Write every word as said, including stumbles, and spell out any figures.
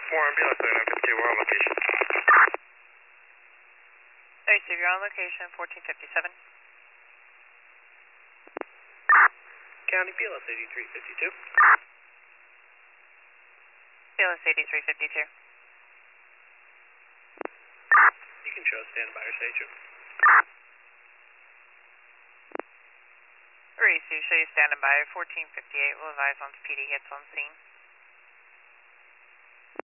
four ambulance, thirty-nine fifty-two, we're on location. thirty-two, you're on location, fourteen fifty-seven. County P L S eighty-three fifty-two. P L S eighty-three fifty-two. You can show standby or station. Race, you show you standing by, fourteen fifty-eight, will advise once P D hits on scene.